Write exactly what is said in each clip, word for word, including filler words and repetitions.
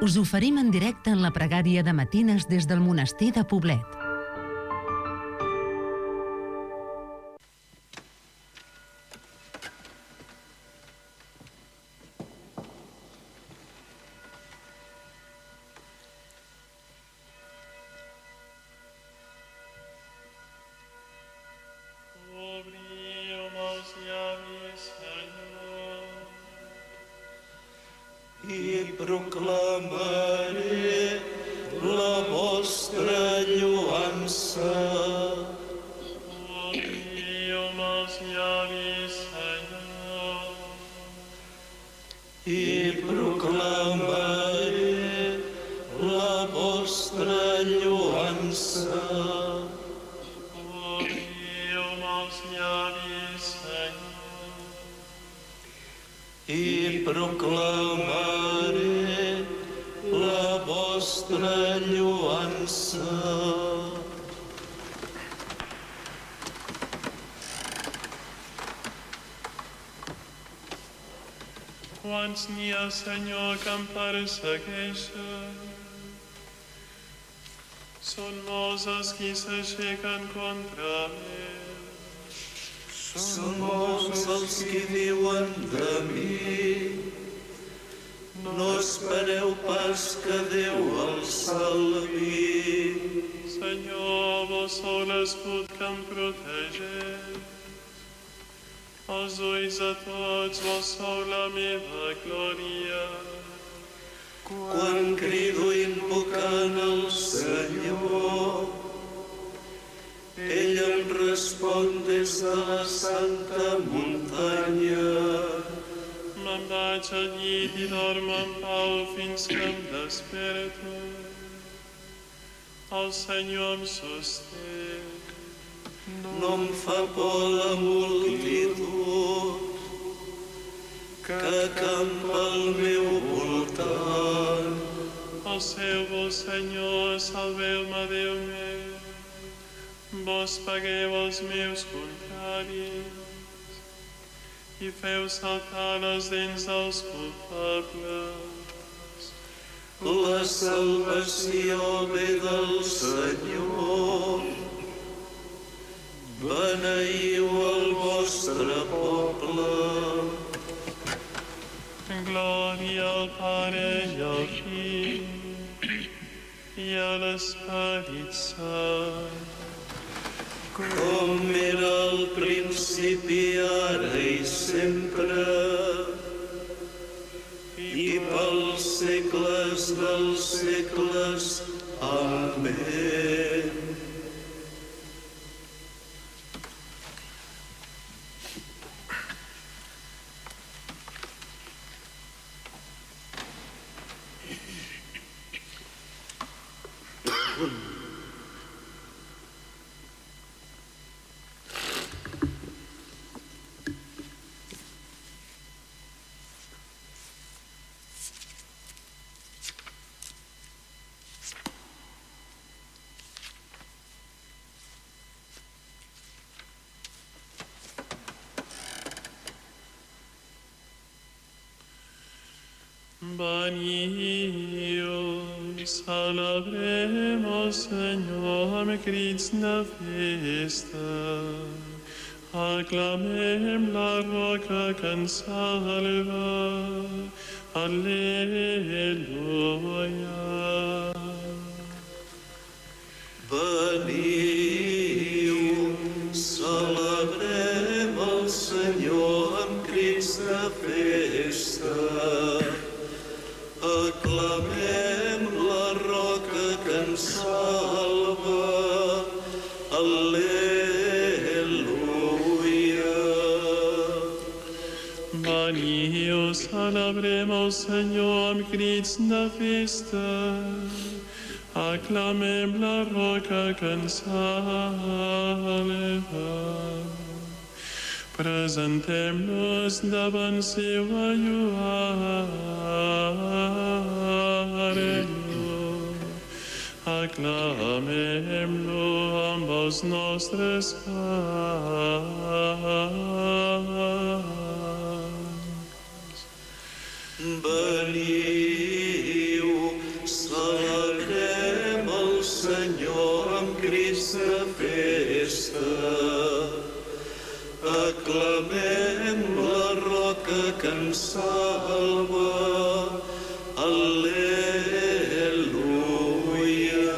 Us oferim en directe en la pregària de matines des del monestir de Poblet. I proclamaré la vostra lloança. Obriu meus llavis, Senyor. I proclamaré la vostra lloança. Obriu meus llavis, Senyor. I proclamaré la vostra lloança. Quants n'hi ha, Senyor, que em persegueixen? Són molts els qui s'aixequen contra mi. Són molts els qui diuen de mi. No espereu pas que Déu el salvi. Senyor, vos sou l'escut que em protegeix. Els ulls de tots vos sou la meva glòria. Quan crido invocant el Senyor, ell em respon des de la santa muntanya. Me'n vaig al llit i dormo en pau fins que em desperto. El Senyor em sosté. No em fa por la multitud que acampa al meu voltant. Alceu-vos, Senyor, salveu-me, Déu meu. Vos pagueu els meus contraris i feu saltar les dents dels culpables. La salvació ve del Senyor. Beneiu el vostre poble. Glòria al Pare i al Fill i a l'Esperit Sant. Com era al principi, ara i sempre, i pels segles dels segles. Amén. Veniu, celebrem el Senyor amb crits de festa. Aclamem la roca que ens salva. Al·leluia. Veniu, celebrem el Senyor amb crits de festa. Aclamem la roca que ens salva. Al·leluia. Veniu, celebrem el Senyor amb crits de festa. Aclamem la roca que ens salva. Presentem-nos davant seu a lloar-lo. Aclamem-lo amb els nostres cants. Veniu, la roca que ens salva. Aleluia.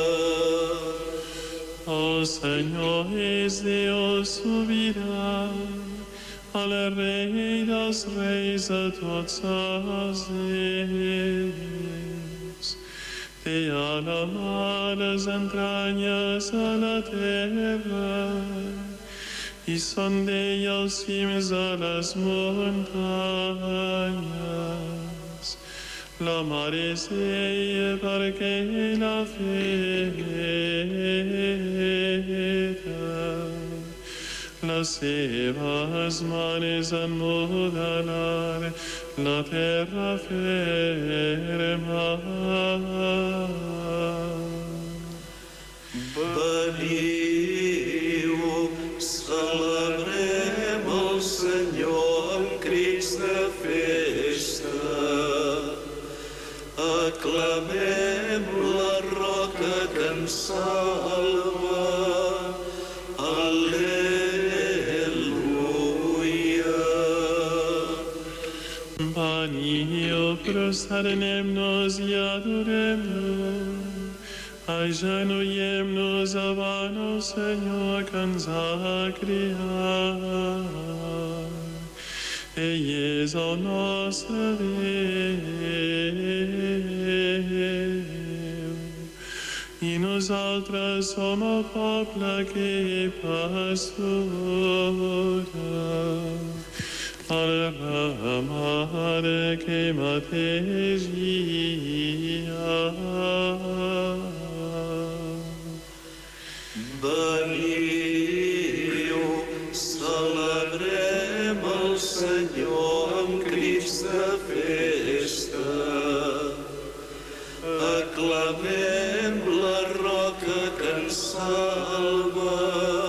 O Senyor és Déu sobirà, el Rei dels reis de tots els déus. Té a la mà les entranyes a la terra, i són d'ell els cims de les muntanyes. La mar és ell perquè l'ha feta. Les seves mans en modelar la terra ferma. Veniu, celebrem el Senyor amb crits de festa. Aclamem la roca que ens salva. Aleluia. Veniu, prosternem-nos i adorem-lo. Agenollem-nos davant el Senyor que ens ha criat. Ell és el nostre Déu, i nosaltres som el poble que pastura, el ramat que mategia. Veniu, celebrem el Senyor amb crits de festa. Aclamem la roca que ens salva.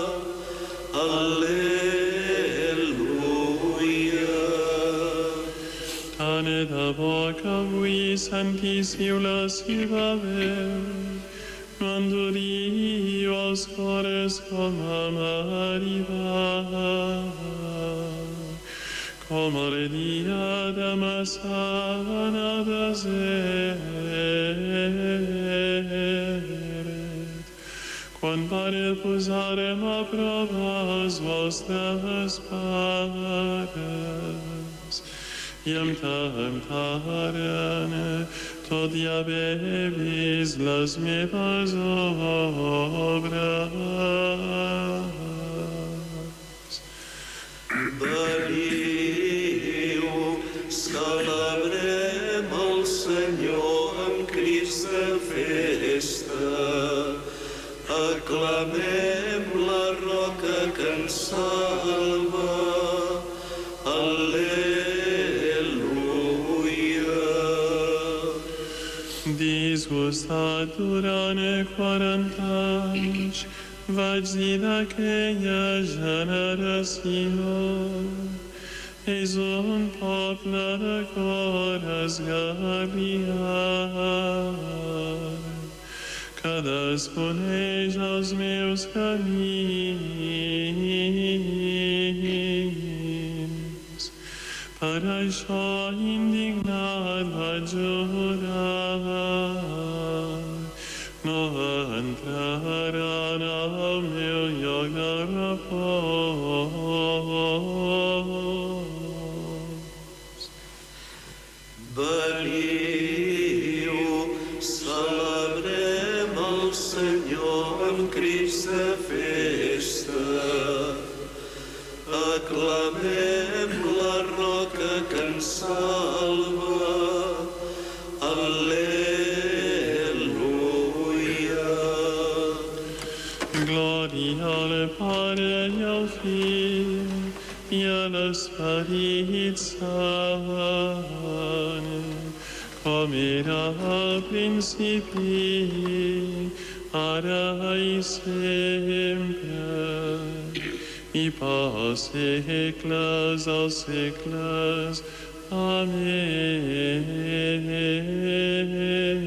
Aleluia. Tant de bo que avui sentíssiu la seva veu, no enduriu els cors com a Meribà, com el dia de Massà en el desert, quan per posarem a prova els vostres pares i em temptaren, tot i haver vist les meves obres. Veniu, celebrem el Senyor amb crits de festa. Aclamem la roca que ens salva. Aleluia. Disgustat durant quaranta anys, vaig dir d'aquella generació: és un poble de cor esgarriat, que desconeix els meus camins. Per això indignat vaig jurar: no entraran al meu lloc de repòs. Veniu, celebrem el Senyor amb crits de festa. Aclamem la roca que ens salva. Aleluia. Glòria al Pare i al Fill i a l'Esperit Sant, com era al principi, ara i sempre, i pels segles dels segles. Amén.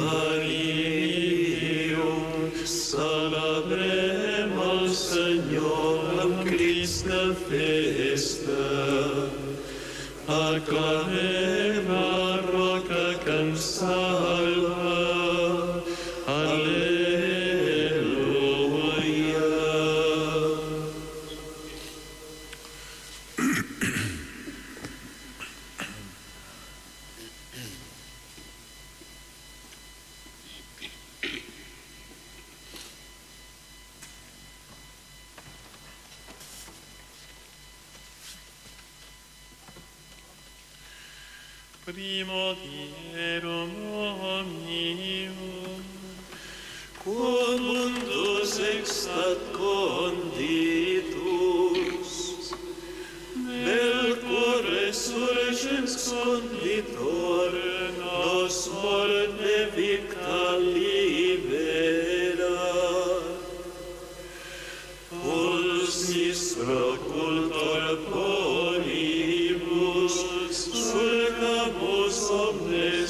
Veniu, celebrem el Senyor amb crits de festa. Aclamem a roca que ens salva. Aleluia. Primodierum omnium, Quod mundus extat conditus, vel quod resurgens conditor, nos morte victa libera. Pulsis procultor poribus, surcamus omnes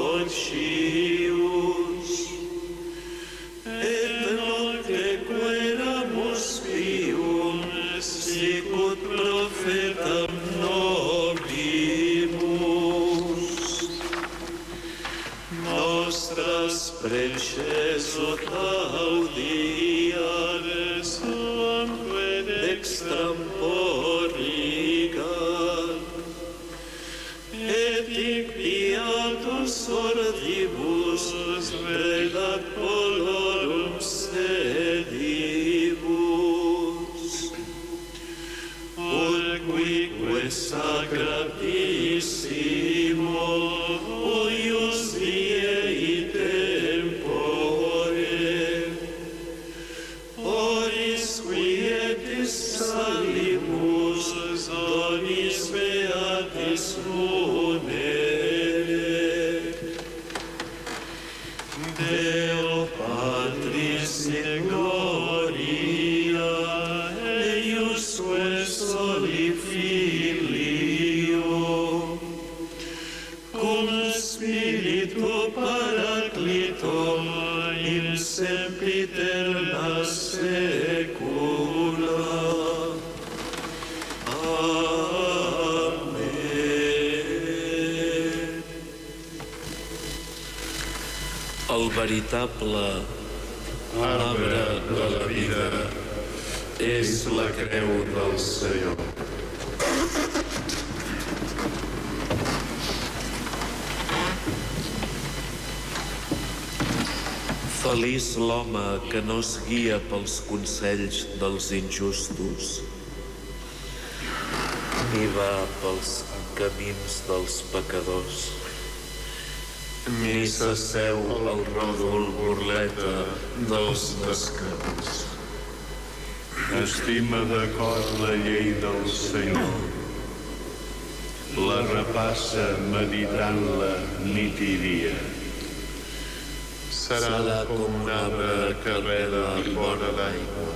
ocius, et nocte queramus pium, sicut profetam nobimus. Nostras preces ut audiares, amque dextram porrigat, et hic beatus ordibus redat polorum sedibus. Urquique sacratissimo, uius diei tempore, oris quietis salimus, donis beatis munere. Deo Patris in gloria, eiusque soli Filio, cum Spiritu Paraclito, in sempiterna saecula. Amen. El veritable arbre de la vida és la creu del Senyor. Feliç l'home que no es guia pels consells dels injustos, ni va pels camins dels pecadors, ni s'asseu al ròdol burleta dels descans. Estima de cor la llei del Senyor, la repassa meditant-la nit i dia. Serà com un arbre que reda a vora d'aigua.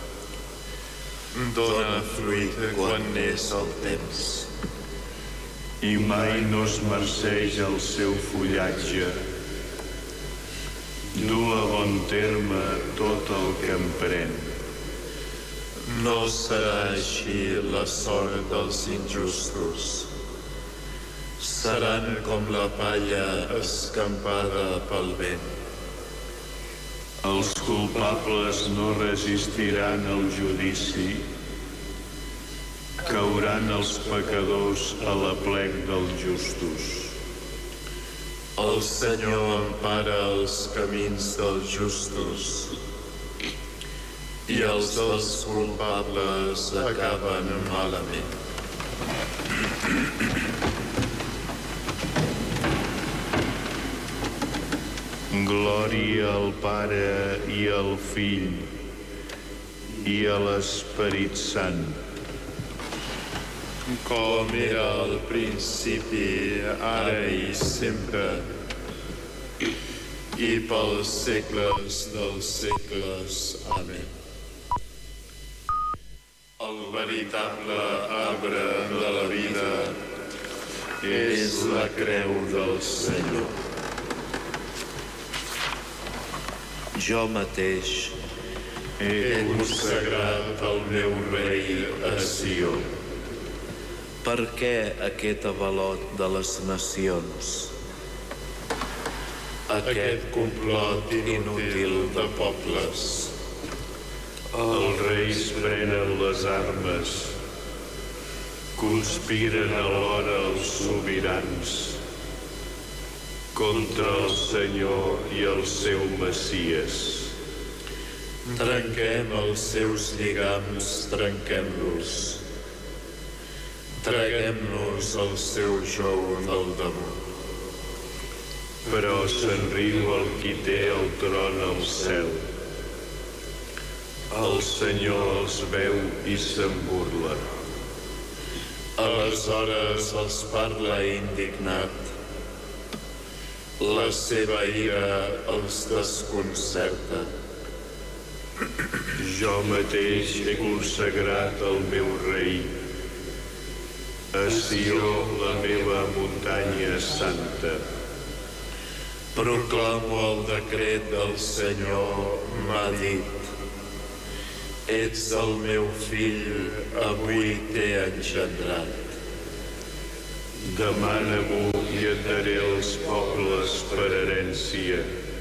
Dóna fruit quan és el temps. I mai no es marceix el seu fullatge. Du a bon terme tot el que emprèn. No serà així la sort dels injustos. Seran com la palla escampada pel vent. Els culpables no resistiran al judici. Cauran els pecadors a la plec dels justos. El Senyor empara els camins dels justos i els dels culpables acaben malament. Glòria al Pare i al Fill i a l'Esperit Sant, com era al principi, ara i sempre, i pels segles dels segles. Amén. El veritable arbre de la vida és la creu del Senyor. Jo mateix he consagrat el meu rei a Sió. Per què aquest avalot de les nacions? Aquest complot inútil de pobles. Els reis prenen les armes, conspiren alhora els sobirans contra el Senyor i el seu Messies. Trenquem els seus lligams, trenquem-los. Traguem-nos el seu jou del damunt. Però se'n riu el qui té el tron al cel. El Senyor els veu i se'n burla. Aleshores els parla indignat. La seva ira els desconcerta. Jo mateix he consagrat el meu rei, a Sió, la meva muntanya santa. Proclamo el decret del Senyor, m'ha dit. Ets el meu fill, avui t'he engendrat. Demana-m'ho i et daré els pobles per herència.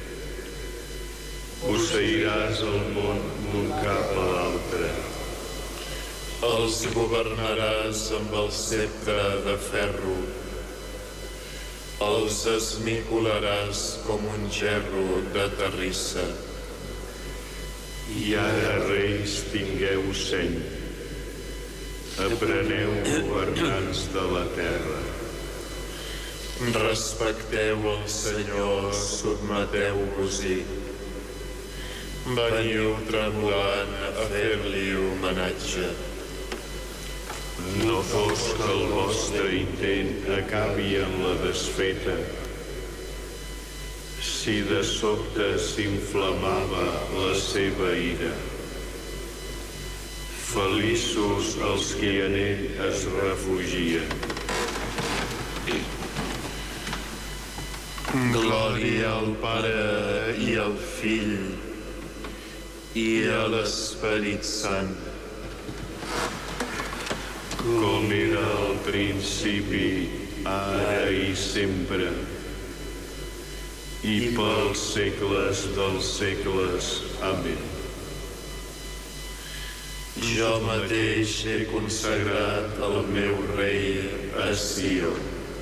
Posseiràs el món d'un cap a l'altre. Els governaràs amb el ceptre de ferro. Els esmicolaràs com un gerro de terrissa. I ara, reis, tingueu seny. Apreneu governants de la terra. Respecteu el Senyor, sotmeteu-vos-hi. Veniu tremolant a fer-li homenatge. No fos que el vostre intent acabi en la desfeta. Si de sobte s'inflamava la seva ira. Feliços els qui en ell es refugien. Glòria al Pare i al Fill i a l'Esperit Sant. Com era al principi, ara i sempre, i pels segles dels segles. Amén. Jo mateix he consagrat el meu rei a Sió.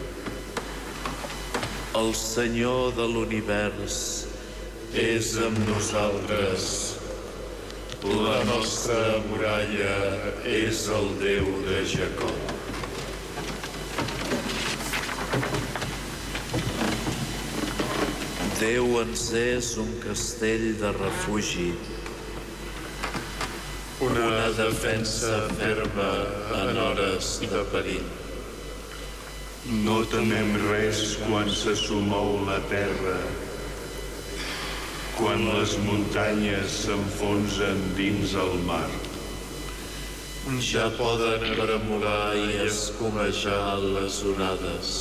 El Senyor de l'univers és amb nosaltres. La nostra muralla és el Déu de Jacob. Déu ens és un castell de refugi, una defensa ferma en hores de perill. No temem res quan se somou la terra, quan les muntanyes s'enfonsen dins el mar. Ja poden tremolar i escumejar les onades,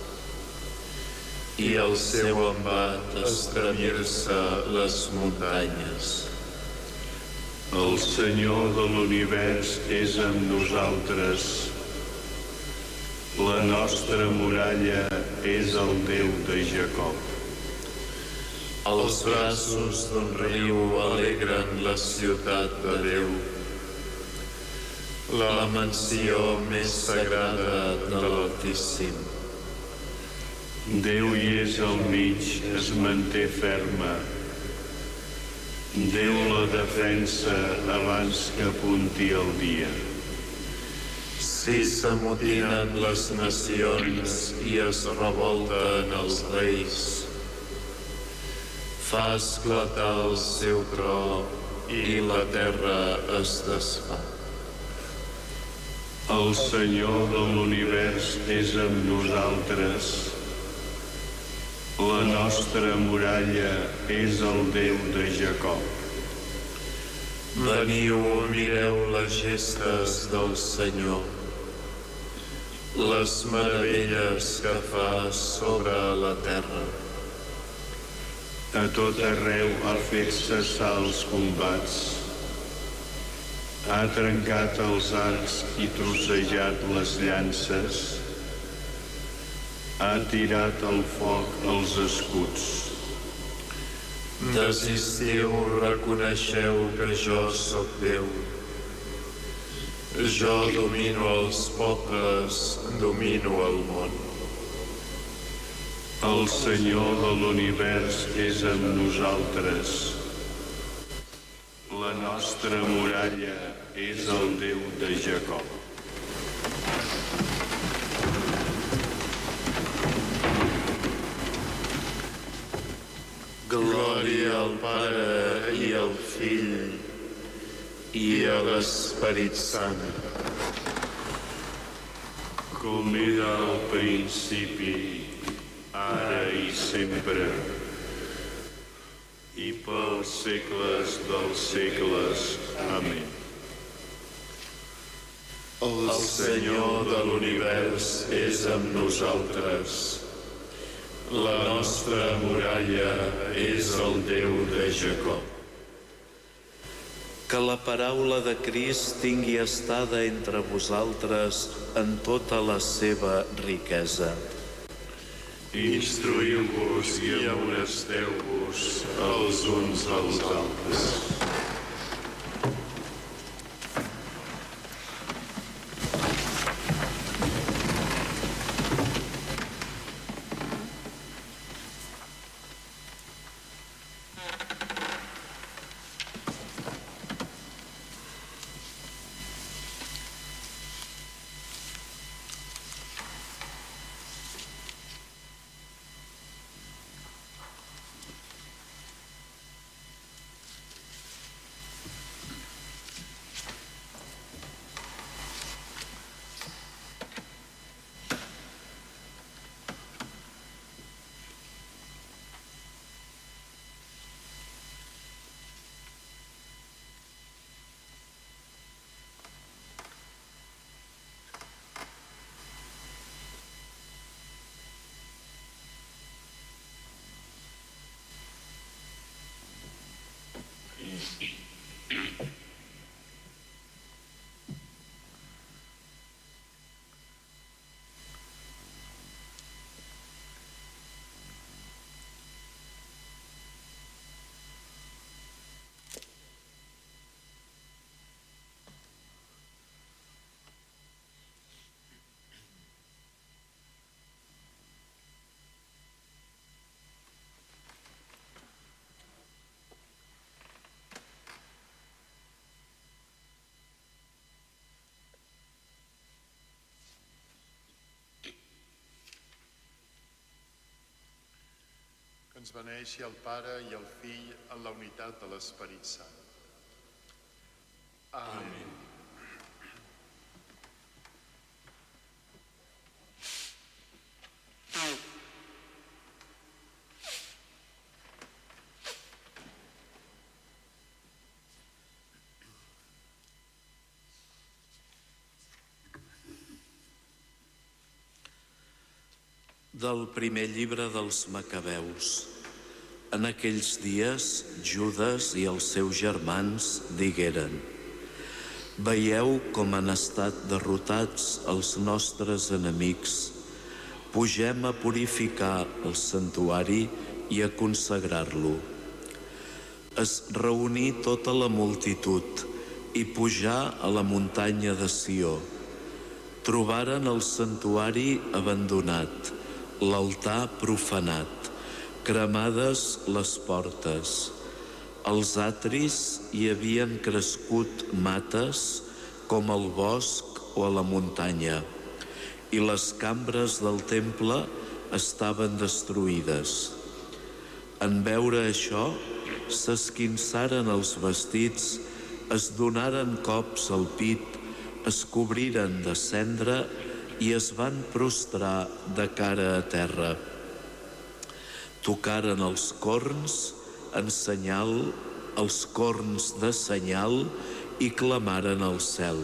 i el seu embat estremir-se les muntanyes. El Senyor de l'univers és amb nosaltres. La nostra muralla és el Déu de Jacob. Els braços d'un riu alegren la ciutat de Déu, la mansió més sagrada de l'Altíssim. Déu hi és al mig, es manté ferma. Déu la defensa abans que apunti el dia. Si s'amotinen les nacions i es revolten els reis, fa esclatar el seu tro i la terra es desfà. El Senyor de l'univers és amb nosaltres. La nostra muralla és el Déu de Jacob. Veniu, mireu les gestes del Senyor, les meravelles que fa sobre la terra. A tot arreu ha fet cessar els combats. Ha trencat els arcs i trossejat les llances. Ha tirat al foc els escuts. Desistiu, reconeixeu que jo sóc Déu. Jo domino els pobles, domino el món. El Senyor de l'univers és amb nosaltres. La nostra muralla és el Déu de Jacob. Glòria al Pare i al Fill i a l'Esperit Sant. Com era al principi, ara i sempre, i pels segles dels segles. Amén. El Senyor de l'univers és amb nosaltres. La nostra muralla és el Déu de Jacob. Que la paraula de Crist tingui estada entre vosaltres en tota la seva riquesa. Instruïu-vos i amonesteu-vos els uns als altres. Ens beneixi el Pare i el Fill en la unitat de l'Esperit Sant. Amén. Del primer llibre dels Macabeus. En aquells dies, Judes i els seus germans digueren: Veieu com han estat derrotats els nostres enemics. Pugem a purificar el santuari i a consagrar-lo. Es reuní tota la multitud i pujar a la muntanya de Sió. Trobaren el santuari abandonat, l'altar profanat, cremades les portes. Als atris hi havien crescut mates com al bosc o a la muntanya, i les cambres del temple estaven destruïdes. En veure això, s'esquinçaren els vestits, es donaren cops al pit, es cobriren de cendra i es van prostrar de cara a terra. Tocaren els corns en senyal, els corns de senyal, i clamaren al cel.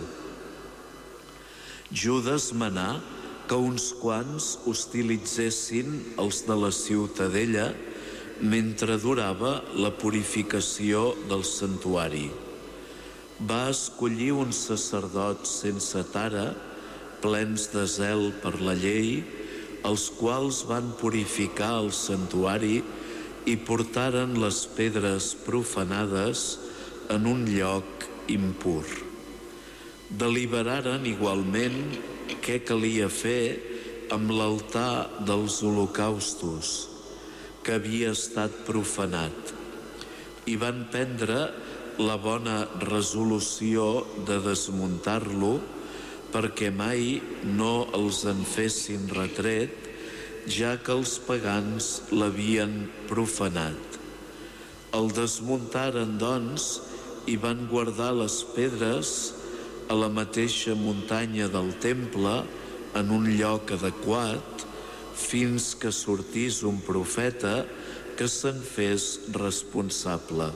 Judes manà que uns quants hostilitzessin els de la ciutadella mentre durava la purificació del santuari. Va escollir uns sacerdots sense tara, plens de zel per la llei, els quals van purificar el santuari i portaren les pedres profanades en un lloc impur. Deliberaren igualment què calia fer amb l'altar dels holocaustos, que havia estat profanat, i van prendre la bona resolució de desmuntar-lo perquè mai no els en fessin retret, ja que els pagans l'havien profanat. El desmuntaren, doncs, i van guardar les pedres a la mateixa muntanya del temple, en un lloc adequat, fins que sortís un profeta que se'n fes responsable.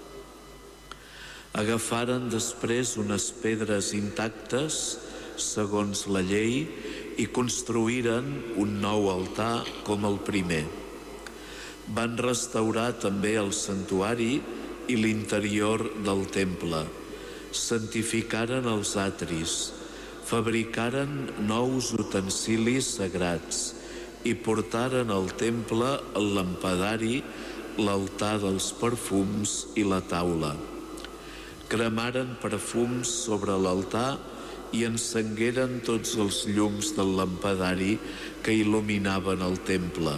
Agafaren després unes pedres intactes, segons la llei, i construïren un nou altar com el primer. Van restaurar també el santuari i l'interior del temple. Santificaren els atris, fabricaren nous utensilis sagrats i portaren al temple el lampadari, l'altar dels perfums i la taula. Cremaren perfums sobre l'altar i encengueren tots els llums del lampadari que il·luminaven el temple.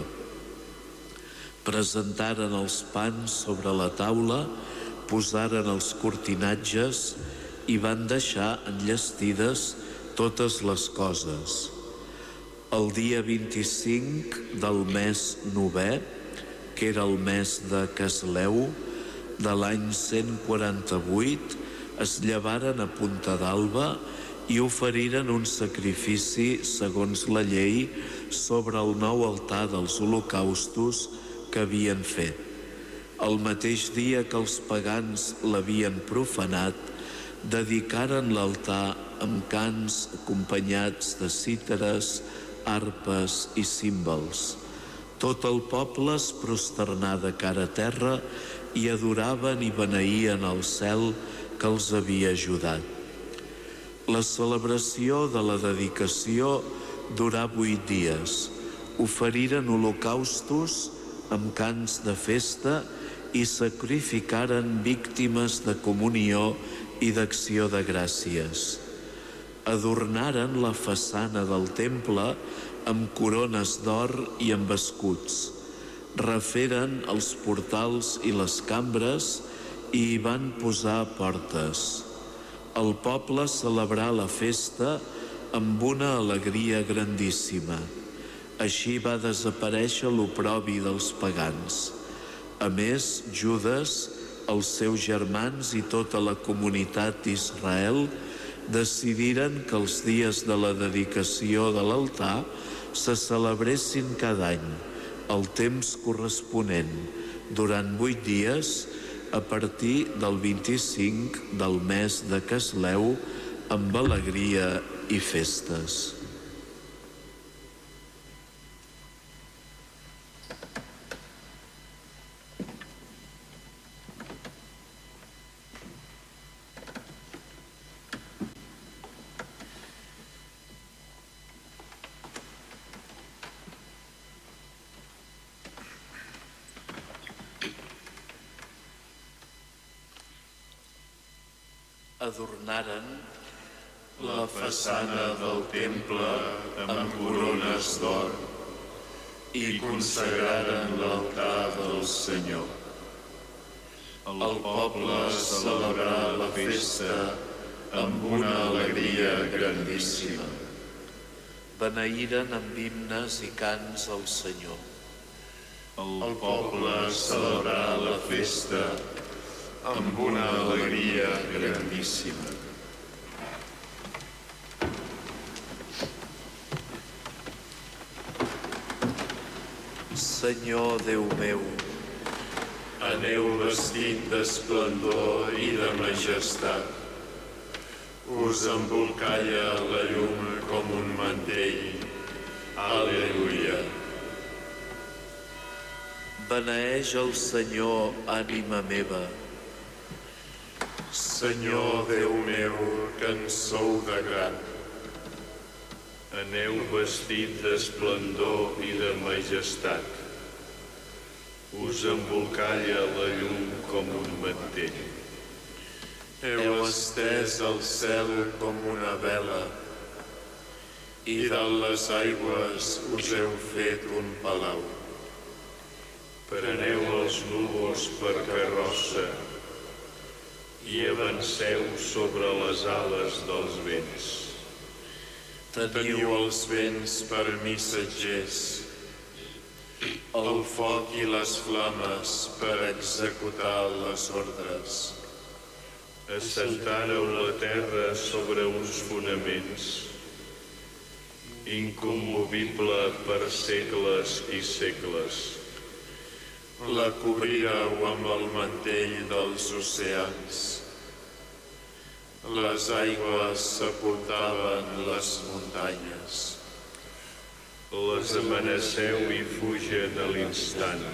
Presentaren els pans sobre la taula, posaren els cortinatges i van deixar enllestides totes les coses. El dia vint-i-cinc del mes novè, que era el mes de Casleu, de l'any cent quaranta-vuit, es llevaren a punta d'alba i oferiren un sacrifici segons la llei sobre el nou altar dels holocaustos que havien fet. El mateix dia que els pagans l'havien profanat, dedicaren l'altar amb cants acompanyats de cítares, arpes i címbals. Tot el poble es prosternà de cara a terra i adoraven i beneïen el cel que els havia ajudat. La celebració de la dedicació durà vuit dies. Oferiren holocaustos amb cants de festa i sacrificaren víctimes de comunió i d'acció de gràcies. Adornaren la façana del temple amb corones d'or i amb escuts. Referen els portals i les cambres i hi van posar portes. El poble celebrà la festa amb una alegria grandíssima. Així va desaparèixer l'oprobi dels pagans. A més, Judes, els seus germans i tota la comunitat d'Israel decidiren que els dies de la dedicació de l'altar se celebressin cada any, el temps corresponent, durant vuit dies, a partir del vint-i-cinc del mes de Casleu, amb alegria i festes. Adornaren la façana del temple amb corones d'or i consagraren l'altar del Senyor. El poble celebrà la festa amb una alegria grandíssima. Beneïren amb himnes i cants al Senyor. El poble celebrà la festa amb una alegria grandíssima. Senyor Déu meu, aneu vestit d'esplendor i de majestat. Us embolcalla la llum com un mantell. Aleluia. beneeix el Senyor, ànima meva. Senyor Déu meu, que en sou de gran, aneu vestit d'esplendor i de majestat. Us embolcalla la llum com un mantell. heu estès el cel com una vela, i dalt les aigües us heu fet un palau. Preneu els núvols per carrossa i avanceu sobre les ales dels vents. Teniu els vents per missatgers, el foc i les flames per executar les ordres. Assentàreu la terra sobre uns fonaments, incommovible per segles i segles. La cobrireu amb el mantell dels oceans. Les aigües sepultaven les muntanyes. Les amenaceu i fugen a l'instant.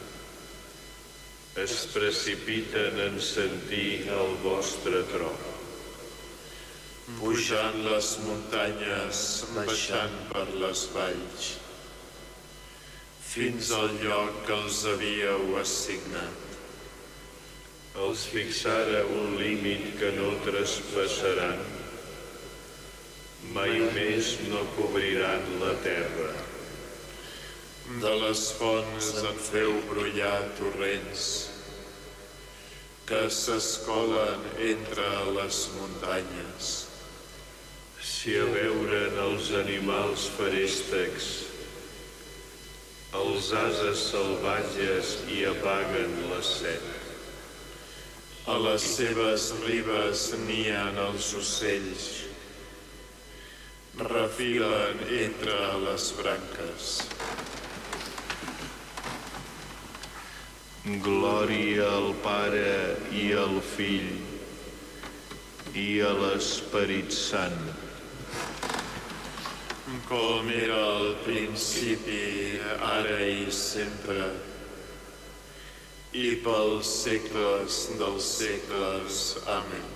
Es precipiten en sentir el vostre tro. Pujant les muntanyes, baixant per les valls, fins al lloc que els havíeu assignat. Els fixara un límit que no traspassaran. Mai més no cobriran la terra. De les fonts en feu brollar torrents, que s'escolen entre les muntanyes. S'hi abeuren els animals feréstecs, els ases salvatges hi apaguen la set. A les seves ribes nien els ocells, refilen entre les branques. Glòria al Pare i al Fill i a l'Esperit Sant. Com era al principi, ara i sempre, i pels segles dels segles. Amén.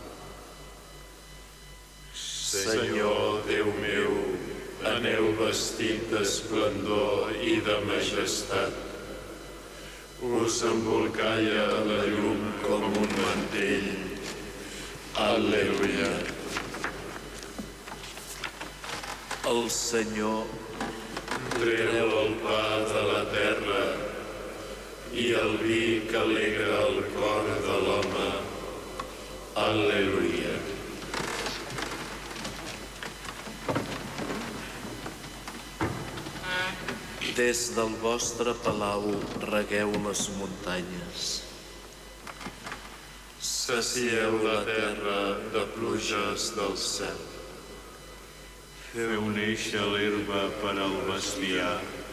Senyor Déu meu, aneu vestit d'esplendor i de majestat. Us embolcalla la llum com un mantell. Al·leluia. El Senyor Treu el pa de la terra i el vi que alegra el cor de l'home. Al·leluia. Des del vostre palau regueu les muntanyes. Sacieu la terra de pluges del cel. Feu néixer l'herba per al bestiar,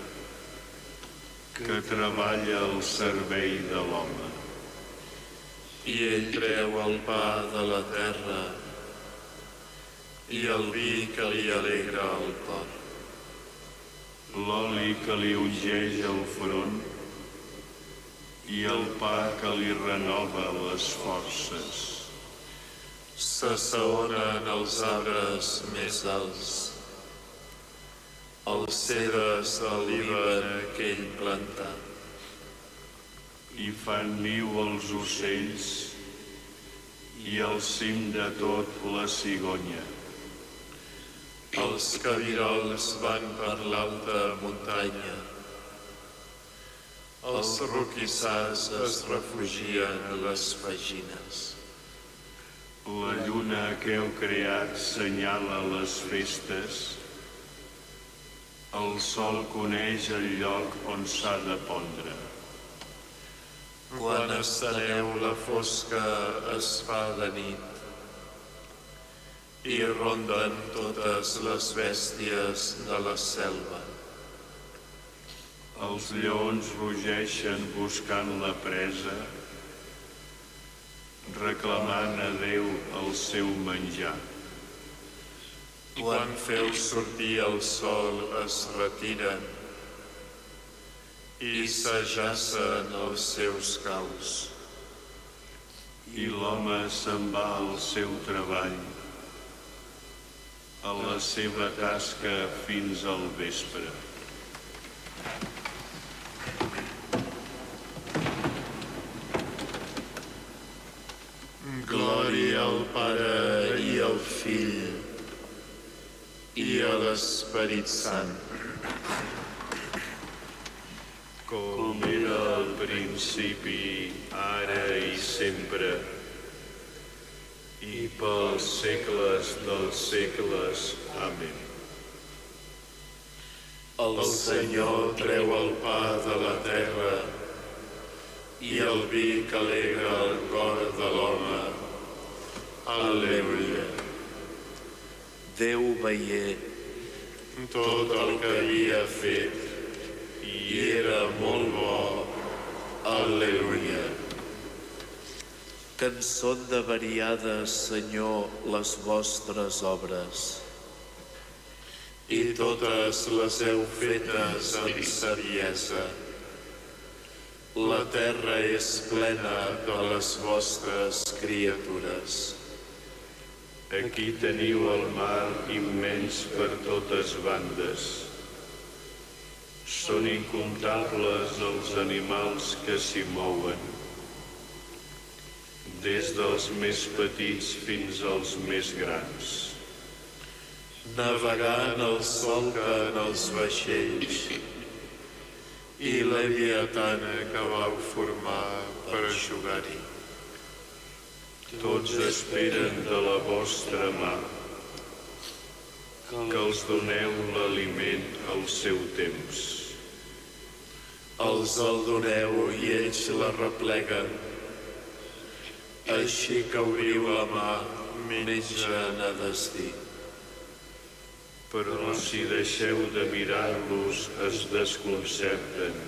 que treballa al servei de l'home. I ell treu el pa de la terra i el vi que li alegra el cor. L'oli que li ungeix el front i el pa que li renova les forces. S'assaonen els arbres més alts, els cedres de l'Íban que ell plantà. I fan niu els ocells i al cim de tot la cigonya. Els cabirols van per l'alta muntanya. Els roquissars es refugien a les fagines. La lluna que heu creat senyala les festes. El sol coneix el lloc on s'ha de pondre. Quan esteneu la fosca es fa de nit i ronden totes les bèsties de la selva. Els lleons rugeixen buscant la presa, reclamant a Déu el seu menjar. Quan feu sortir el sol es retiren i s'ajacen els seus caus. i l'home se'n va al seu treball, a la seva tasca fins al vespre. Glòria al Pare i al Fill i a l'Esperit Sant, com era al principi, ara i sempre, i pels segles dels segles. Amén. el Senyor treu el pa de la terra i el vi que alegra el cor de l'home. Al·leluia. Déu veié Tot el que havia fet i era molt bo. Al·leluia. que en són de variades, Senyor, les vostres obres. I totes les heu fetes amb saviesa. La terra és plena de les vostres criatures. Aquí teniu el mar immens per totes bandes. Són incomptables els animals que s'hi mouen, des dels més petits fins als més grans. Navegant el solquen els vaixells i Leviatana que vau formar per eixugar-hi. Tots esperen de la vostra mà que els doneu l'aliment al seu temps. Els el doneu i ells la repleguen. Així que obriu la mà, mengen a destí. Però si deixeu de mirar-los, es desconcerten.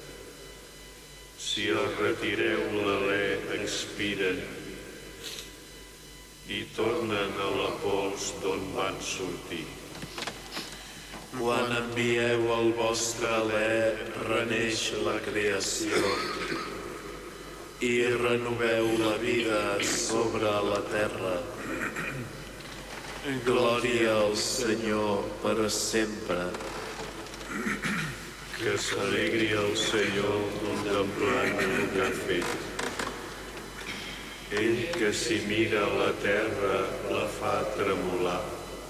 Si els retireu l'alè, expiren i tornen a la pols d'on van sortir. Quan envieu el vostre alè, reneix la creació i renoveu la vida sobre la terra. Glòria al Senyor per sempre. Que s'alegri el Senyor contemplant el que ha fet. Ell que s'hi mira la terra la fa tremolar.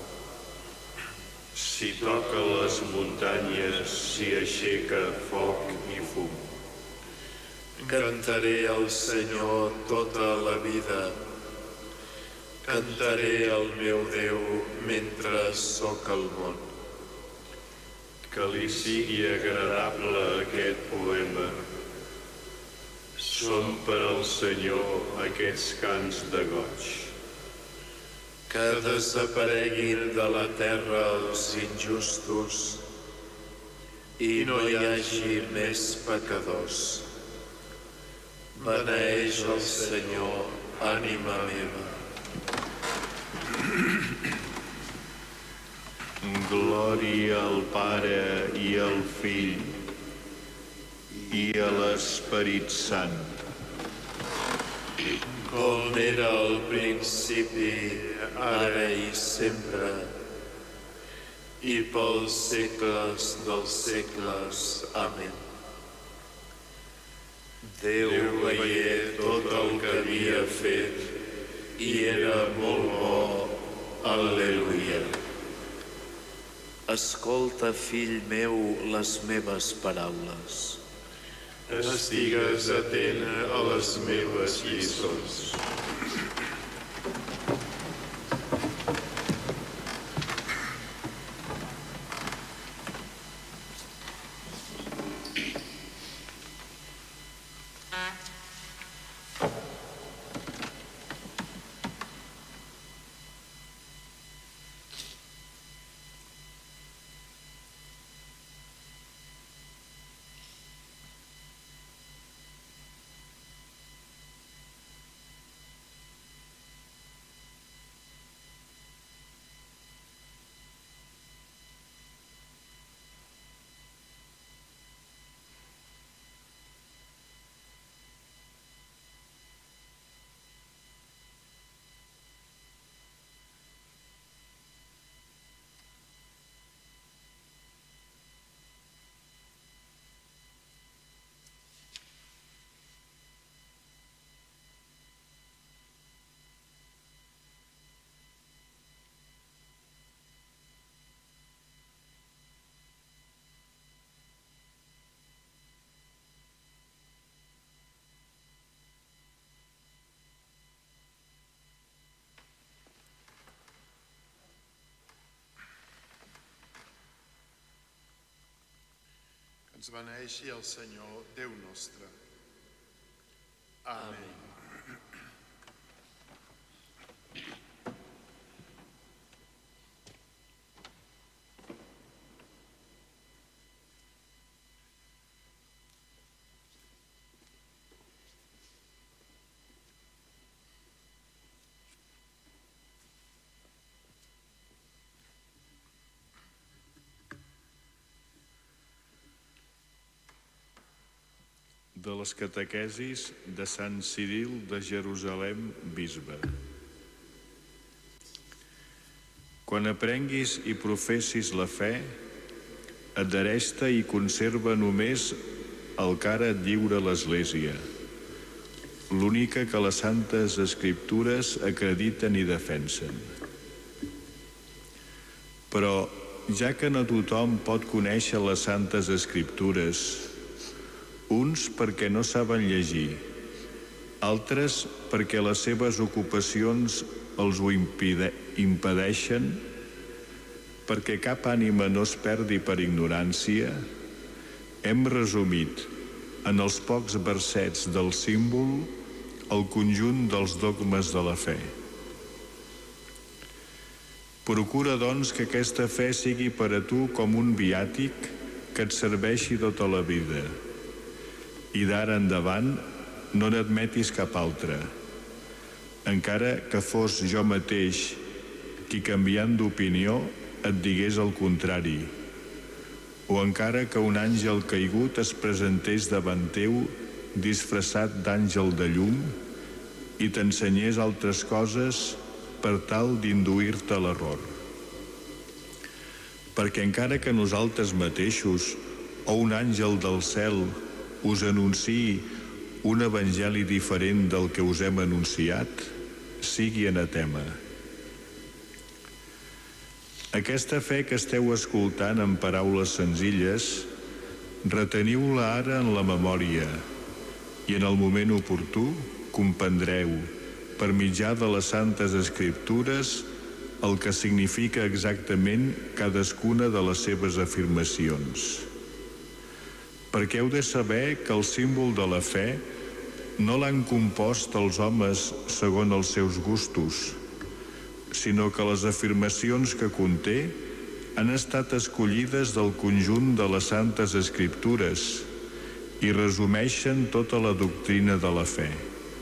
Si toca les muntanyes, s'hi aixeca foc i fum. Cantaré al Senyor tota la vida. Cantaré al meu Déu mentre sóc al món. Que li sigui agradable aquest poema. Són per al Senyor aquests cants de goig. Que desapareguin de la terra els injustos i no hi hagi més pecadors. Beneeix el Senyor, ànima meva. Glòria al Pare i al Fill i a l'Esperit Sant. Com era al principi, ara i sempre, i pels segles dels segles. Amén. Déu veié tot el que havia fet i era molt bo. Al·leluia. Escolta, fill meu, les meves paraules. Estigues atent a les meves lliçons. ens beneeixi el Senyor, Déu nostre. Amén. Amén. De les catequesis de Sant Ciril de Jerusalem, bisbe. Quan aprenguis i professis la fe, adhereix-te i conserva només el que ara et lliura l'Església, l'única que les Santes Escriptures acrediten i defensen. Però, ja que no tothom pot conèixer les Santes Escriptures, uns perquè no saben llegir, altres perquè les seves ocupacions els ho impedeixen, perquè cap ànima no es perdi per ignorància, hem resumit en els pocs versets del símbol el conjunt dels dogmes de la fe. Procura, doncs, que aquesta fe sigui per a tu com un viàtic que et serveixi tota la vida, i d'ara endavant no n'admetis cap altre, encara que fos jo mateix qui, canviant d'opinió, et digués el contrari, o encara que un àngel caigut es presentés davant teu disfressat d'àngel de llum i t'ensenyés altres coses per tal d'induir-te a l'error. Perquè encara que nosaltres mateixos o un àngel del cel us anunciï un evangeli diferent del que us hem anunciat, sigui anatema. Aquesta fe que esteu escoltant en paraules senzilles, reteniu-la ara en la memòria i en el moment oportú comprendreu, per mitjà de les Santes Escriptures, el que significa exactament cadascuna de les seves afirmacions. Perquè heu de saber que el símbol de la fe no l'han compost els homes segons els seus gustos, sinó que les afirmacions que conté han estat escollides del conjunt de les Santes Escriptures i resumeixen tota la doctrina de la fe.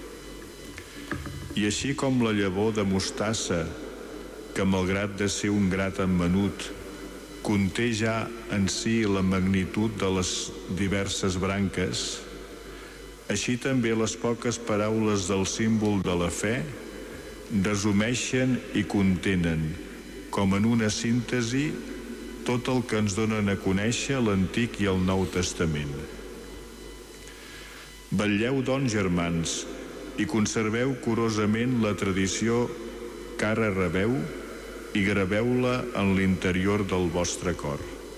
I així com la llavor de mostassa, que malgrat de ser un gra tan menut, conté ja en si la magnitud de les diverses branques, així també les poques paraules del símbol de la fe resumeixen i contenen, com en una síntesi, tot el que ens donen a conèixer l'Antic i el Nou Testament. Vetlleu, doncs, germans, i conserveu curosament la tradició que ara rebeu i graveu-la en l'interior del vostre cor.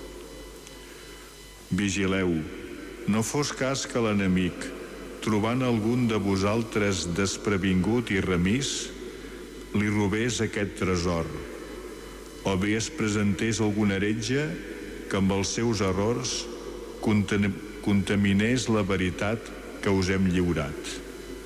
Vigileu, no fos cas que l'enemic, trobant algun de vosaltres desprevingut i remís, li robés aquest tresor, o bé es presentés algun heretge que amb els seus errors contaminés la veritat que us hem lliurat.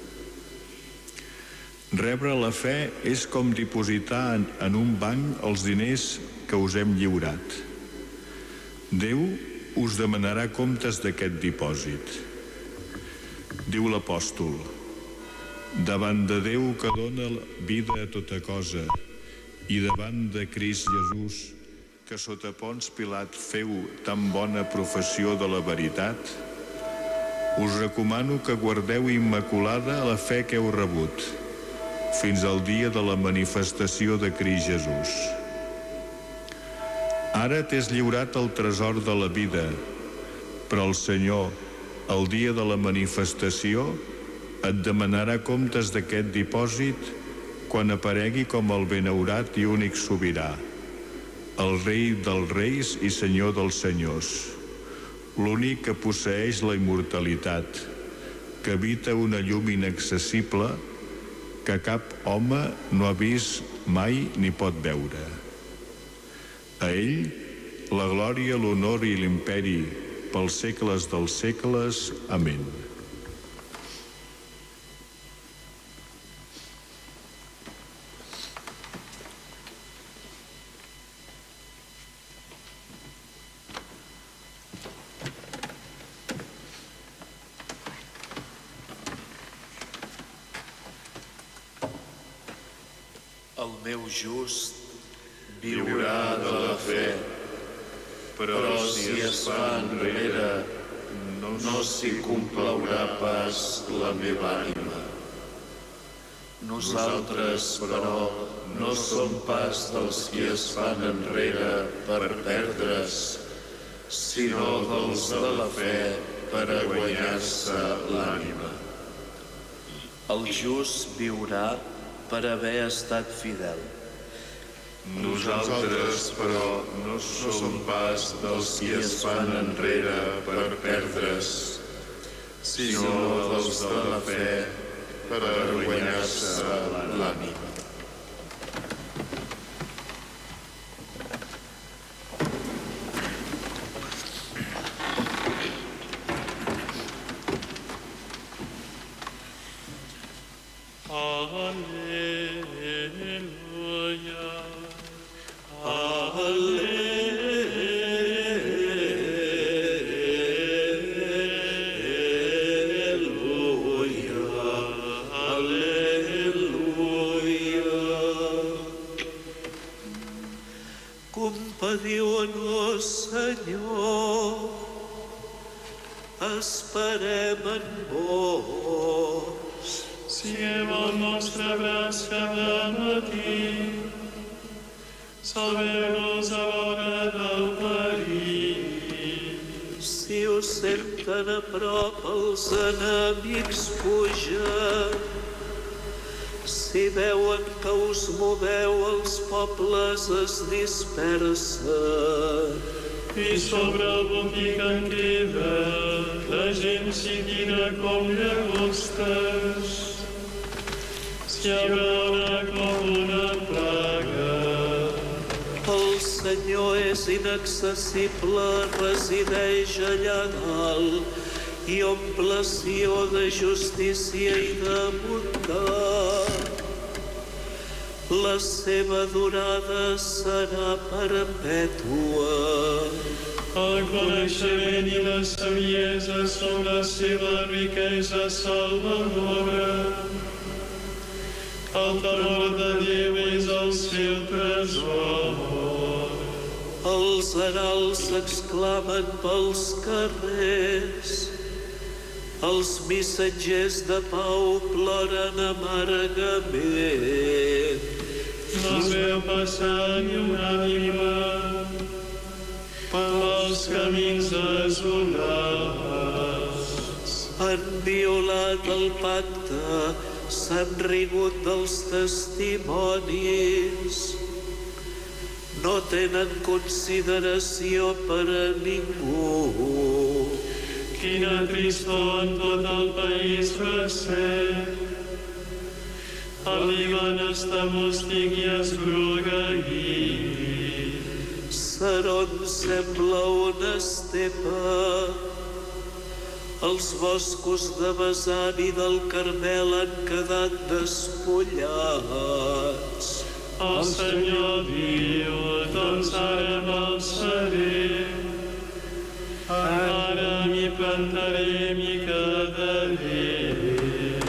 Rebre la fe és com dipositar en, en un banc els diners que us hem lliurat. Déu us demanarà comptes d'aquest dipòsit. Diu l'apòstol: davant de Déu que dona vida a tota cosa i davant de Crist Jesús, que sota Ponç Pilat feu tan bona professió de la veritat, us recomano que guardeu immaculada la fe que heu rebut, fins al dia de la manifestació de Crist Jesús. Ara t'és lliurat el tresor de la vida, però el Senyor, el dia de la manifestació, et demanarà comptes d'aquest dipòsit quan aparegui com el benaurat i únic sobirà, el Rei dels Reis i Senyor dels Senyors, l'únic que posseeix la immortalitat, que habita una llum inaccessible que cap home no ha vist mai ni pot veure. A ell, la glòria, l'honor i l'imperi pels segles dels segles. Amén. El meu just viurà de la fe, però si es fa enrere, no s'hi complaurà pas la meva ànima. Nosaltres, però, no som pas dels qui es fan enrere per perdre's, sinó dels de la fe per a guanyar-se l'ànima. El just viurà per haver estat fidel. Nosaltres, però, no som pas dels qui es fan enrere per perdre's, sinó dels de la fe per a guanyar-se l'ànima. Compadiu-nos, Senyor, esperem en vos. Siguem el nostre braç cada matí, salveu-nos a l'hora del perill. Si us senten a prop els enemics fugen, si veuen que us moveu, els pobles es dispersen. I sobre el botic en queda, la gent s'hi tira com llagostes. S'hi abraona com una plaga. El Senyor és inaccessible, resideix allà dalt i omple Sió de justícia i de bondat. La seva durada serà perpètua. El coneixement i la saviesa són la seva riquesa salvadora. El temor de Déu és el seu tresor. Els heralds exclamen pels carrers. Els missatgers de pau ploren amargament. No es veu passar ni una ànima pels camins desolats. Han violat el pacte, s'han rigut dels testimonis. No tenen consideració per a ningú. Quina tristor en tot el país recent. El Líban està mústic i esgrogueït. Saron sembla una estepa. Els boscos de Basan i del Carmel han quedat despullats. El Senyor diu, doncs ara m'alçaré. Ara m'hi plantaré, m'hi quedaré.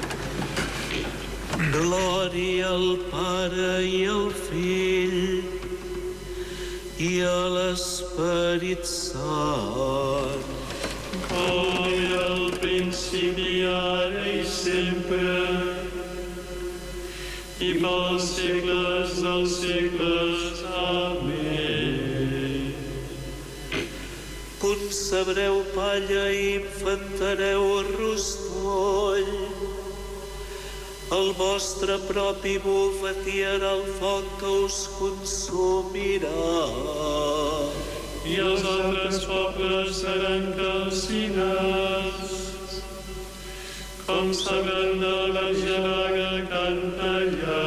Glòria al Pare i al Fill i a l'Esperit Sant. Com era al principi, ara i sempre, i pels segles dels segles. Amén. Concebreu palla i infantareu rostoll. El vostre propi bufetiarà el foc que us consumirà. I els altres pobles seran calcinats, com sabran de la gelaga cantarà.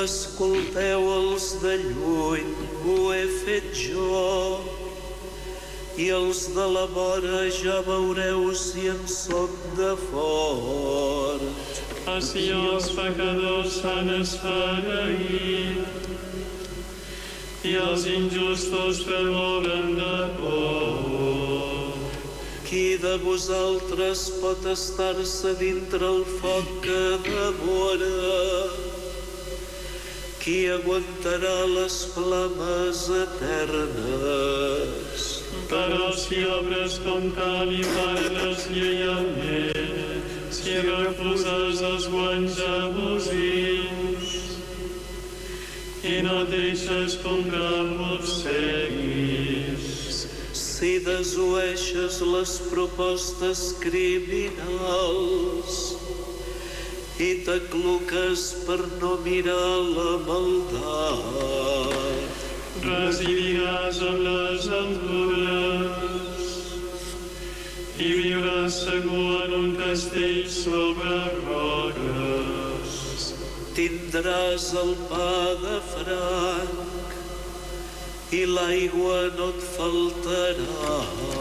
Escolteu els de lluny, ho he fet jo, i els de la vora ja veureu si en soc de fort. Així els pecadors s'han esfereït i els injustos tremolen de por. Qui de vosaltres pot estar-se dintre el foc que devora? Qui aguantarà les flames eternes? Però si obres com cal i parles lleialment, si refuses els guanys abusius i no deixes comprar obsequis, si desoeixes les propostes criminals i t'acluques per no mirar la maldat, residiràs amb les altures i viuràs segur en un castell sobre roques. Tindràs el pa de franc i l'aigua no et faltarà.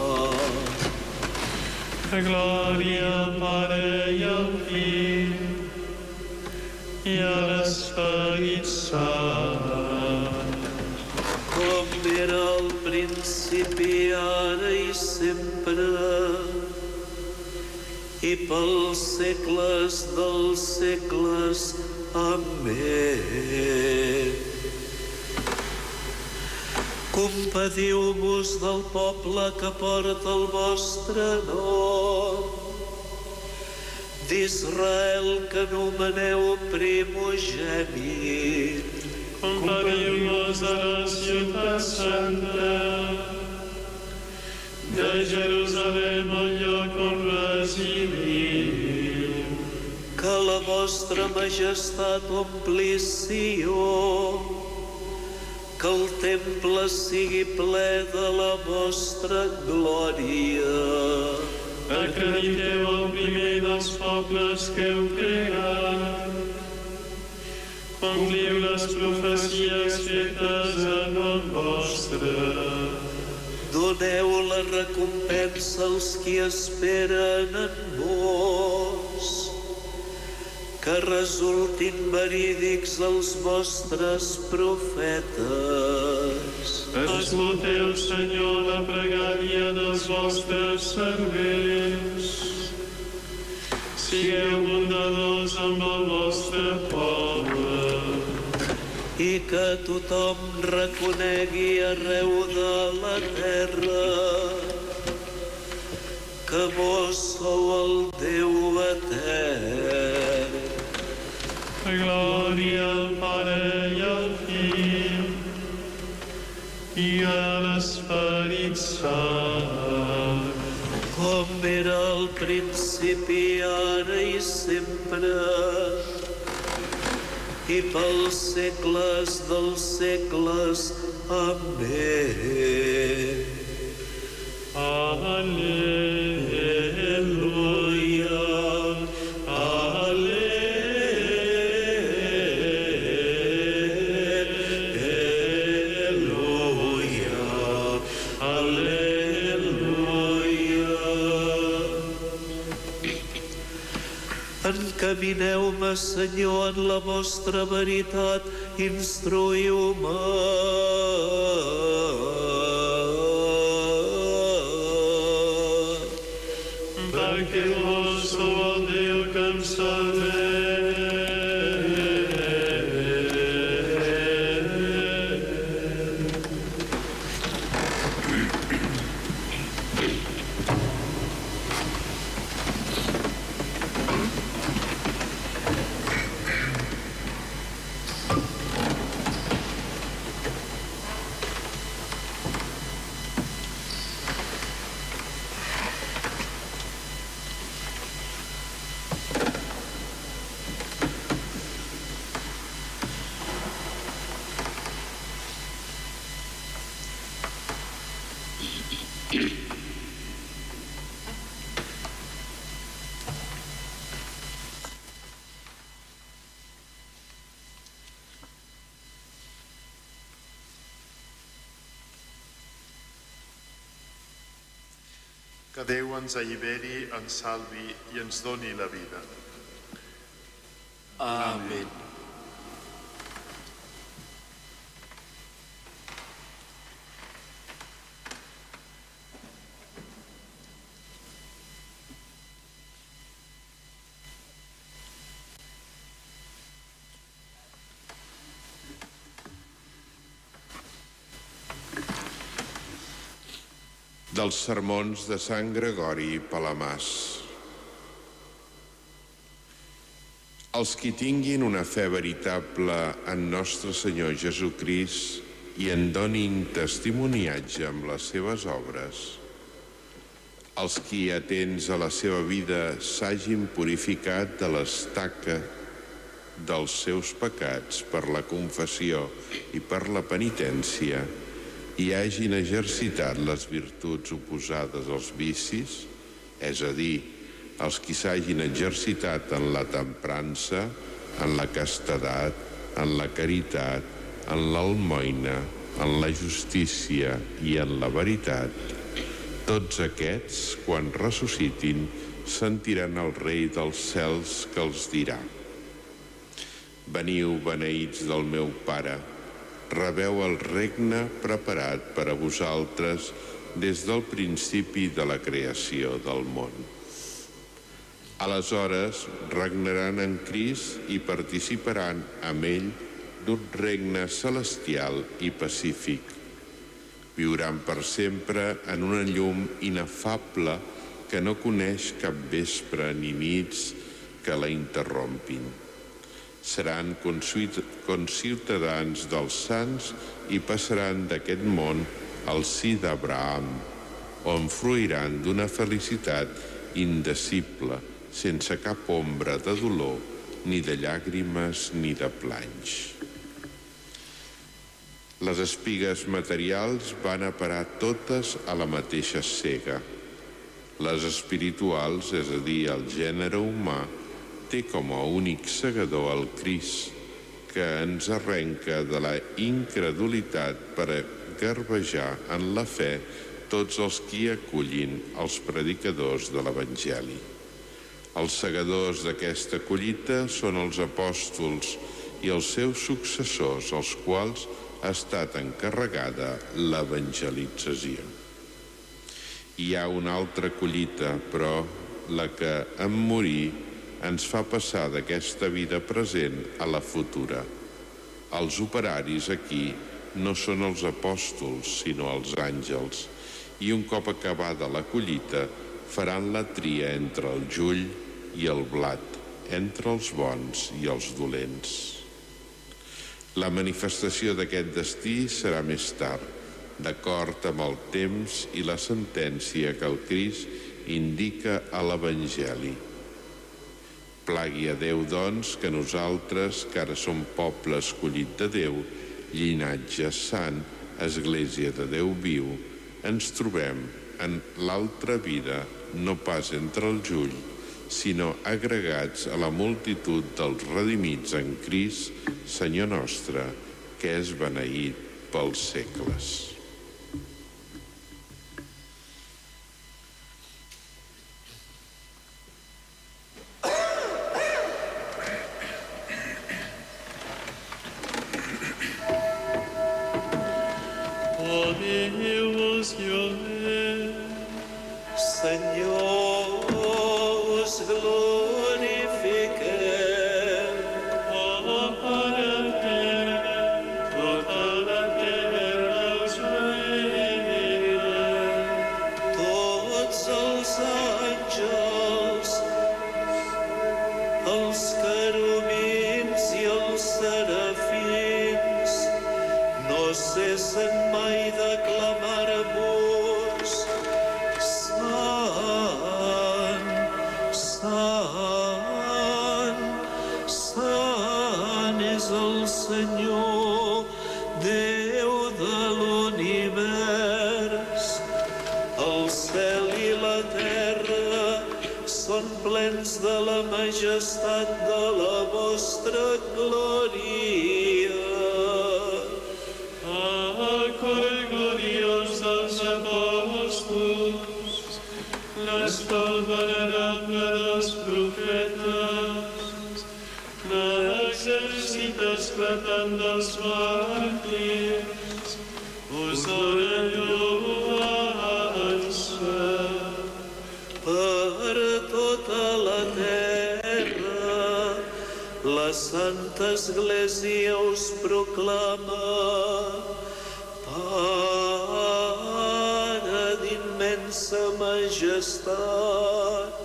Glòria al Pare i al Fill i a l'Esperit Sant, com era al principi, ara i sempre, i pels segles dels segles. Amén. Compadiu-vos del poble que porta el vostre nom, d'Israel que anomeneu primogènit. Compadiu-vos de la ciutat santa, de Jerusalem, el lloc on residim. Que la vostra majestat ompli Sió, que el temple sigui ple de la vostra glòria. Acrediteu el primer dels pobles que heu creat, ompliu les profecies fetes en el vostre. Doneu la recompensa als qui esperen en vos, que resultin verídics els vostres profetes. Escolteu, Senyor, la pregària dels vostres servents. Sigueu bondadors amb el vostre poble. I que tothom reconegui arreu de la terra que vos sou el Déu etern. Glòria al Pare i al Fill i a l'Esperit Sant, com era al principi, ara i sempre, i pels segles dels segles. Amén. Aleluia. Encamineu-me, Senyor, en la vostra veritat, instruïu-me. Perquè vos sou el Déu que em salveu. Que Déu ens alliberi, ens salvi i ens doni la vida. Amén. Dels sermons de Sant Gregori Palamàs. Els qui tinguin una fe veritable en nostre Senyor Jesucrist i en donin testimoniatge amb les seves obres, els qui, atents a la seva vida, s'hagin purificat de l'estaca dels seus pecats per la confessió i per la penitència, i hagin exercitat les virtuts oposades als vicis, és a dir, els qui s'hagin exercitat en la temprança, en la castedat, en la caritat, en l'almoina, en la justícia i en la veritat, tots aquests, quan ressuscitin, sentiran el Rei dels cels que els dirà: Veniu, beneïts del meu Pare, rebeu el regne preparat per a vosaltres des del principi de la creació del món. Aleshores regnaran en Crist i participaran amb ell d'un regne celestial i pacífic. Viuran per sempre en una llum inefable que no coneix cap vespre ni nits que la interrompin. Seran conciutadans dels sants i passaran d'aquest món al si d'Abraham, on fruiran d'una felicitat indecible, sense cap ombra de dolor, ni de llàgrimes ni de planys. Les espigues materials van a parar totes a la mateixa sega. Les espirituals, és a dir, el gènere humà, té com a únic segador el Crist, que ens arrenca de la incredulitat per a garbejar en la fe tots els qui acullin els predicadors de l'Evangeli. Els segadors d'aquesta collita són els apòstols i els seus successors, als quals ha estat encarregada l'evangelització. Hi ha una altra collita, però la que en morir ens fa passar d'aquesta vida present a la futura. Els operaris aquí no són els apòstols, sinó els àngels, i un cop acabada la collita faran la tria entre el jull i el blat, entre els bons i els dolents. La manifestació d'aquest destí serà més tard, d'acord amb el temps i la sentència que el Crist indica a l'Evangeli. Plagui a Déu, doncs, que nosaltres, que ara som poble escollit de Déu, llinatge sant, església de Déu viu, ens trobem en l'altra vida, no pas entre el jull, sinó agregats a la multitud dels redimits en Crist, Senyor nostre, que és beneït pels segles. Senyor, us glorifiquem. Tota la terra us veira. Tots els àngels, els querubins i els serafins no cessen mai de clamar-vos: Sant, Sant, Sant és el Senyor, Déu de l'univers. El cel i la terra són plens de la majestat de la vostra glòria. Acor gloriós dels apòstols, dels màrtirs, us donem lloança. Per tota la terra, la Santa Església us proclama, Pare d'immensa majestat,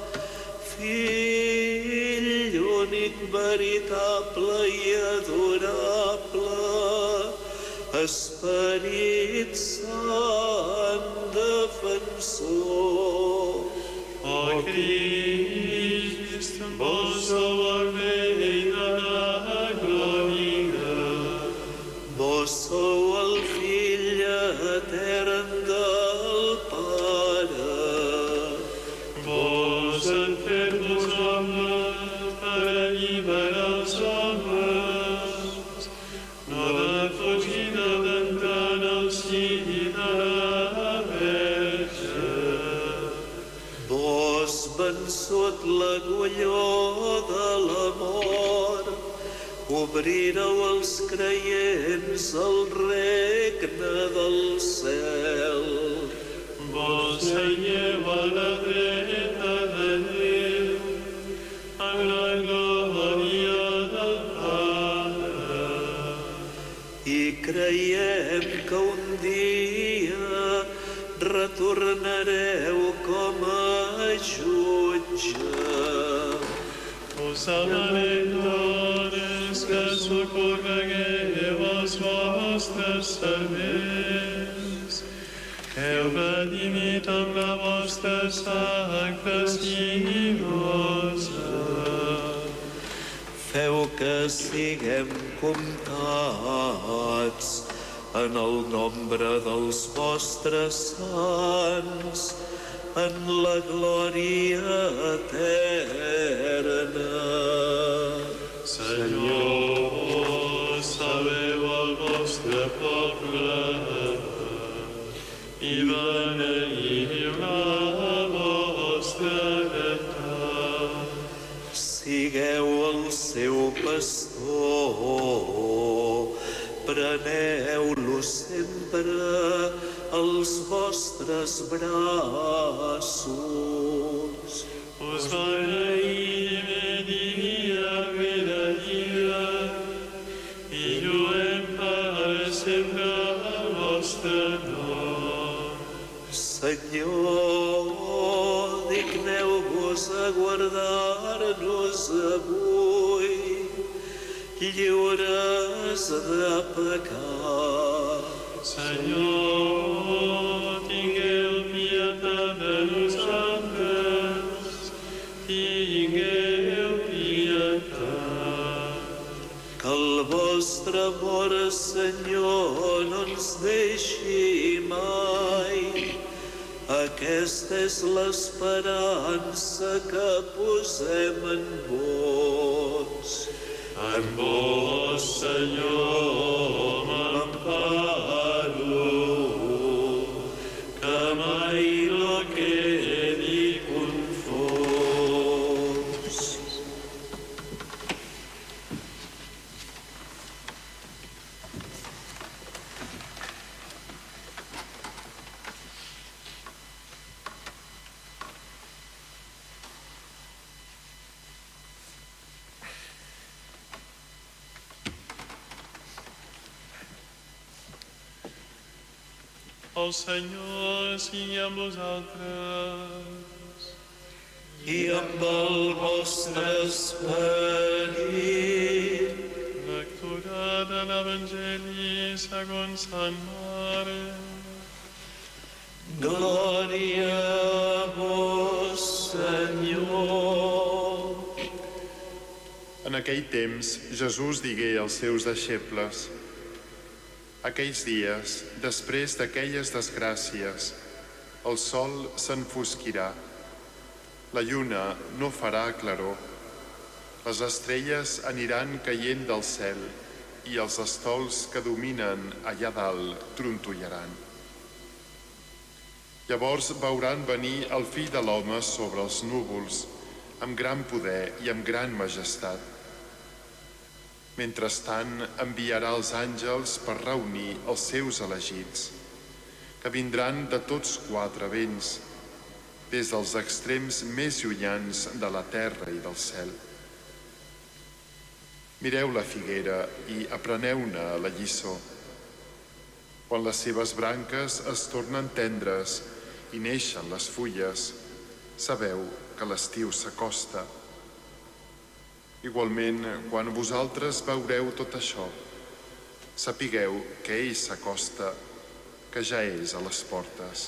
Fill únic, veritable i adorable, Esperit Sant defensor. O Crist, vos sou el Rei de la glòria, vos sou el Fill etern del Pare, vos en fer-vos home per alliberar els homes, no de fugida d'entrar en el si de la Verge. vos vençut l'agulló de la mort, obrireu als creients el regne del cel. Vos seieu a la dreta de Déu, en la glòria del Pare. I creiem que un dia retornareu com a jutge. Us demanem, doncs, que socorregueu els vostres servents, que heu redimit amb la vostra sang preciosa. Feu que siguem comptats en el nombre dels vostres sants, en la glòria eterna. Senyor, salveu el vostre poble i beneïu la vostra heretat. Sigueu el seu pastor, preneu-lo sempre als vostres braços. Us beneïm dia rere dia i lluem per sempre el vostre nom. Senyor, digneu-vos a guardar-nos avui, lliures de pecat. Senyor, tingueu pietat de nosaltres, tingueu pietat. Que el vostre amor, Senyor, no ens deixi mai. Aquesta és l'esperança que posem en vos. En vos, Senyor, m'emparo, que mai no quedi confós. El Senyor sigui amb vosaltres. I amb el vostre esperit. Lectura de l'Evangeli segons Sant Marc. Glòria a vos, Senyor. En aquell temps, Jesús digué als seus deixebles: aquells dies, després d'aquelles desgràcies, el sol s'enfosquirà, la lluna no farà claror, les estrelles aniran caient del cel i els estols que dominen allà dalt trontollaran. Llavors veuran venir el Fill de l'home sobre els núvols, amb gran poder i amb gran majestat. Mentrestant, enviarà els àngels per reunir els seus elegits, que vindran de tots quatre vents, des dels extrems més llunyans de la terra i del cel. Mireu la figuera i apreneu-ne la lliçó. Quan les seves branques es tornen tendres i neixen les fulles, sabeu que l'estiu s'acosta. Igualment, quan vosaltres veureu tot això, sapigueu que ell s'acosta, que ja és a les portes.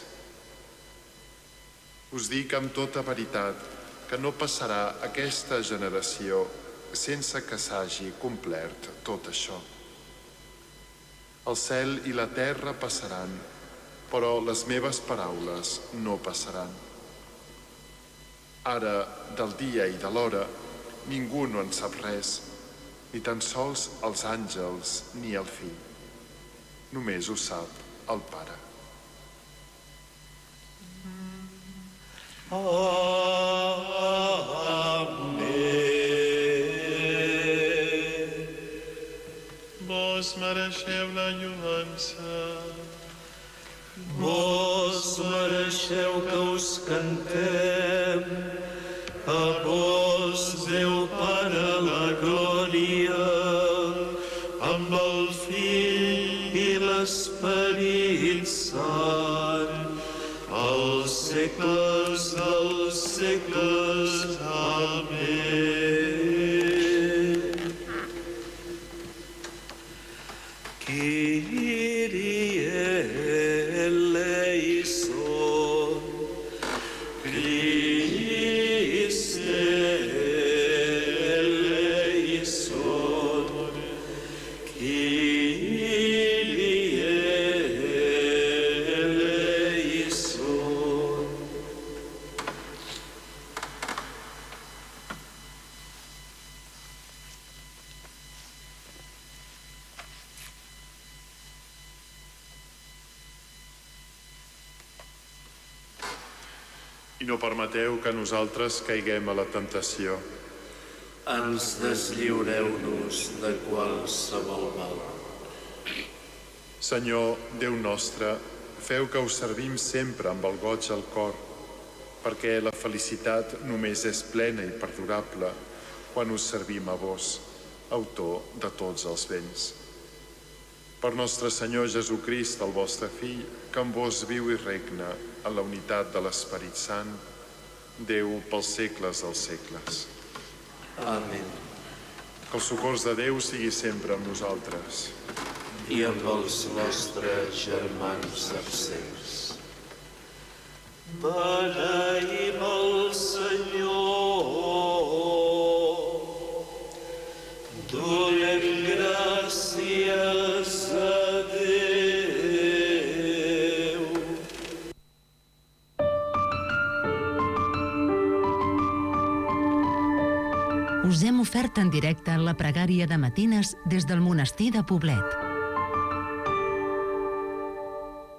Us dic amb tota veritat que no passarà aquesta generació sense que s'hagi complert tot això. El cel i la terra passaran, però les meves paraules no passaran. Ara, del dia i de l'hora, ningú no en sap res, ni tan sols els àngels ni el Fill. Només ho sap el Pare. Amen. Vos mereixeu la lloança. Vos mereixeu que us cantem. A vos, Déu Pare, la glòria, amb el Fill i l'Esperit Sant, als segles dels segles. Amén. Kyrie eleison, Christe eleison, Kyrie eleison. I no permeteu que nosaltres caiguem a la temptació. Ens deslliureu-nos de qualsevol mal. Senyor, Déu nostre, feu que us servim sempre amb el goig al cor, perquè la felicitat només és plena i perdurable quan us servim a vos, autor de tots els béns. Per nostre Senyor Jesucrist, el vostre Fill, que amb vos viu i regna en la unitat de l'Esperit Sant, Déu pels segles dels segles. Amén. Que el socors de Déu sigui sempre amb nosaltres. I amb els vostres germans absents. Beneïm el Senyor, donem gràcies a Déu. Us hem ofert en directe la pregària de matines des del monestir de Poblet.